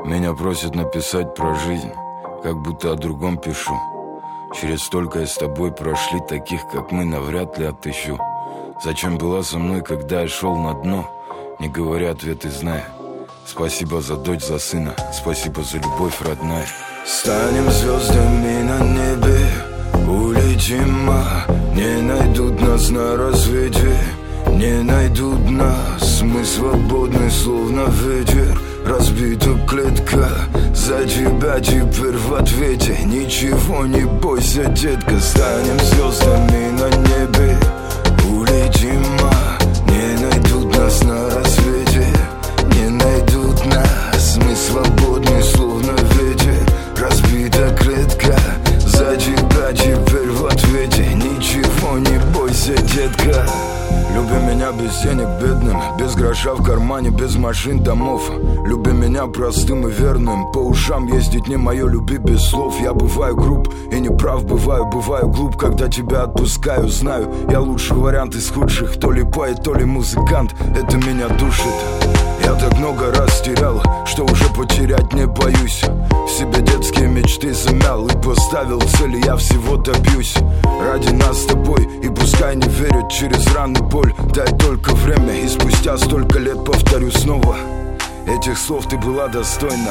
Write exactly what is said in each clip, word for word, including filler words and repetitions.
Меня просят написать про жизнь, как будто о другом пишу. Через столько я с тобой прошли, таких, как мы, навряд ли отыщу. Зачем была со мной, когда я шел на дно? Не говоря ответы, зная. Спасибо за дочь, за сына, спасибо за любовь, родная. Станем звездами на небе, улетим, а не найдут нас на рассвете. Не найдут нас, мы свободны, словно ветер. Разбита клетка, за тебя теперь в ответе. Ничего не бойся, детка. Станем звездами на небе, улетим, а не найдут нас на рассвете. Не найдут нас, мы свободны, словно ветер. Разбита клетка, за тебя теперь в ответе. Ничего не бойся, детка. Люби меня без денег, бедным, без гроша в кармане, без машин, домов. Люби меня простым и верным, по ушам ездить не мое, люби без слов. Я бываю груб и неправ, бываю, бываю глуп, когда тебя отпускаю. Знаю, я лучший вариант из худших, то ли поэт, то ли музыкант. Это меня душит. Я так много раз терял, что уже потерять не боюсь. В себе детские мечты замял и поставил цели, я всего добьюсь. Ради нас с тобой, и пускай не верят через раны боль. Дай только время, и спустя столько лет повторю снова. Этих слов ты была достойна.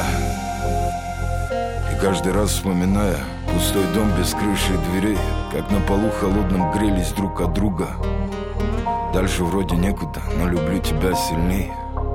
И каждый раз вспоминая пустой дом без крыши и дверей, как на полу холодном грелись друг от друга. Дальше вроде некуда, но люблю тебя сильнее.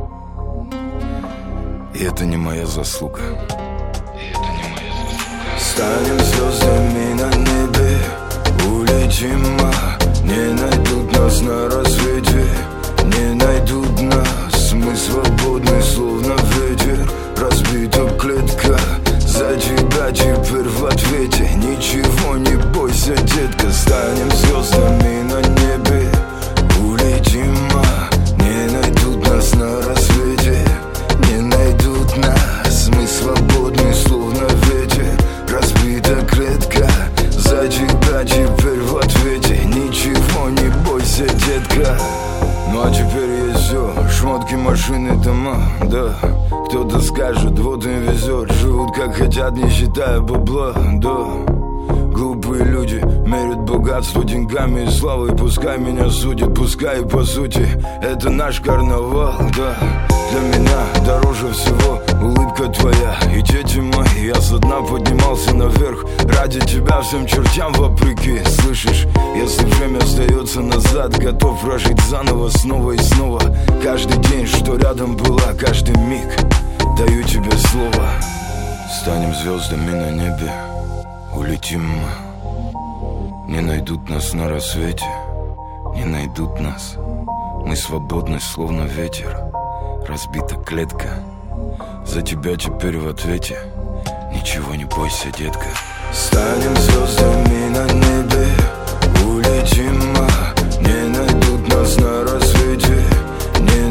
И это не моя заслуга. И это не моя заслуга. Станем звездами на небе, улетим, а не найдут нас на рассвете. Не найдут нас, мы свободны, словно ветер. Разбита клетка, за тебя теперь в ответе. Ничего не бойся, детка. Станем звездами на небе, улетим, а не найдут нас на рассвете. Не найдут нас, мы свободны, словно ветер. Разбита клетка, за тебя теперь в ответе. Ничего не бойся, детка. Ну а теперь есть все, шмотки, машины, дома, да. Кто-то скажет, вот им везет, живут как хотят, не считая бабла, да. Глупые люди мерят богатство деньгами и славой. Пускай меня судят, пускай и по сути это наш карнавал, да. Для меня дороже всего улыбка твоя и дети мои. Я со дна поднимался наверх ради тебя всем чертям вопреки. Слышишь, если время остается назад, готов прожить заново снова и снова. Каждый день, что рядом была, каждый миг, даю тебе слово. Станем звездами на небе, улетим. Не найдут нас на рассвете, не найдут нас. Мы свободны, словно ветер. Разбита клетка, за тебя теперь в ответе. Ничего не бойся, детка. Станем звездами на небе, улетим, а не найдут нас на рассвете. Не